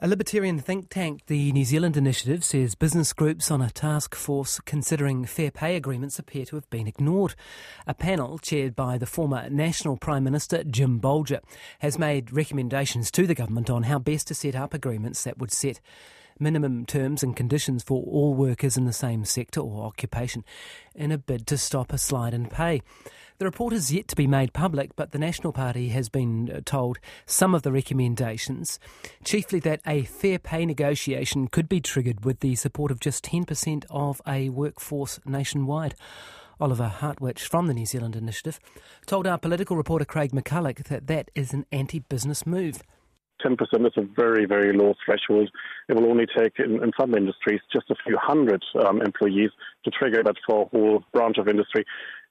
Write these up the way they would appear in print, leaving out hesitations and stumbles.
A Libertarian think tank, the New Zealand Initiative, says business groups on a task force considering fair pay agreements appear to have been ignored. A panel chaired by the former National Prime Minister Jim Bolger has made recommendations to the government on how best to set up agreements that would set minimum terms and conditions for all workers in the same sector or occupation in a bid to stop a slide in pay. The report is yet to be made public, but the National Party has been told some of the recommendations, chiefly that a fair pay negotiation could be triggered with the support of just 10% of a workforce nationwide. Oliver Hartwich from the New Zealand Initiative told our political reporter Craig McCulloch that is an anti-business move. 10% is a very, very low threshold. It will only take, in some industries, just a few hundred employees to trigger that for a whole branch of industry.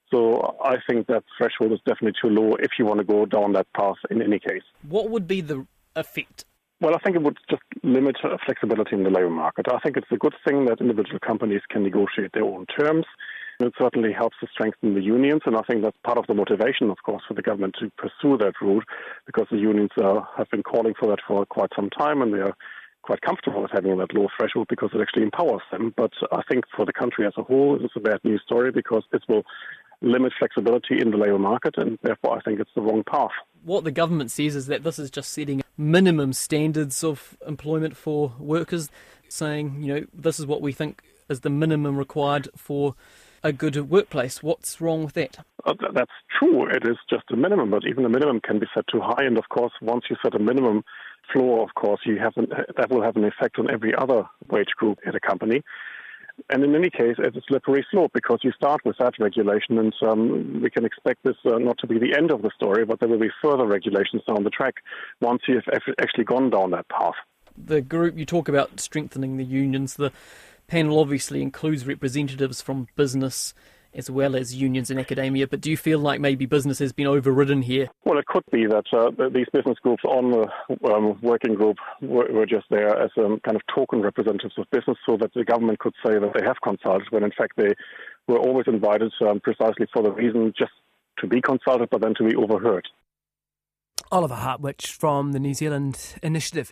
So I think that threshold is definitely too low if you want to go down that path in any case. What would be the effect? Well, I think it would just limit flexibility in the labour market. I think it's a good thing that individual companies can negotiate their own terms. It certainly helps to strengthen the unions, and I think that's part of the motivation, of course, for the government to pursue that route, because the unions have been calling for that for quite some time, and they are quite comfortable with having that low threshold because it actually empowers them. But I think for the country as a whole, it's a bad news story because it will limit flexibility in the labour market, and therefore I think it's the wrong path. What the government says is that this is just setting minimum standards of employment for workers, saying, this is what we think is the minimum required for a good workplace. What's wrong with that? That's true. It is just a minimum, but even the minimum can be set too high. And of course, once you set a minimum floor, of course, that will have an effect on every other wage group at a company. And in any case, it's a slippery slope because you start with that regulation, and we can expect this not to be the end of the story, but there will be further regulations down the track once you've actually gone down that path. The group you talk about strengthening the unions, the panel obviously includes representatives from business as well as unions and academia, but do you feel like maybe business has been overridden here? Well, it could be that these business groups on the working group were just there as kind of token representatives of business, so that the government could say that they have consulted, when in fact they were always invited precisely for the reason just to be consulted, but then to be overheard. Oliver Hartwich from the New Zealand Initiative.